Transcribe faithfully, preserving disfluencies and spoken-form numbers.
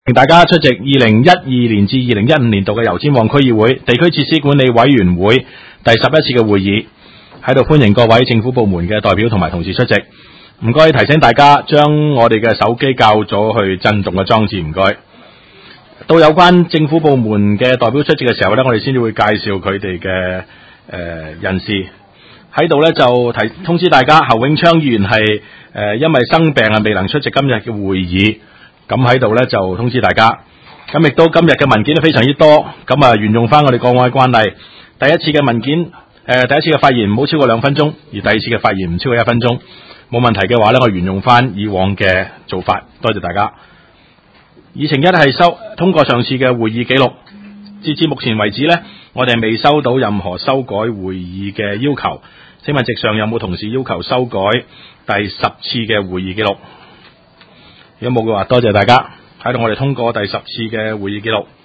歡迎大家出席二零一二年至二零一五年度嘅油尖旺區議會地區設施管理委員會第十一次嘅會議，喺度歡迎各位政府部門嘅代表同埋同事出席。唔該提醒大家將我哋嘅手機校咗去震動嘅裝置，唔該。到有關政府部門嘅代表出席嘅時候呢，我哋先至會介紹佢哋嘅誒人士。喺度呢，就提通知大家，侯永昌議員係誒、呃、因為生病啊未能出席今日嘅會議。咁喺度咧就通知大家，咁亦都今日嘅文件都非常之多，咁啊沿用翻我哋過往嘅慣例，第一次嘅文件誒、呃、第一次嘅發言唔好超過兩分鐘，而第二次嘅發言唔超過一分鐘，冇問題嘅話咧，我沿用翻以往嘅做法，多謝大家。議程一係收通過上次嘅會議記錄，截至目前為止咧，我哋未收到任何修改會議嘅要求。請問席上有冇同事要求修改第十次嘅會議記錄？如果冇嘅話，多謝大家喺度，我哋通過第十次嘅會議記錄。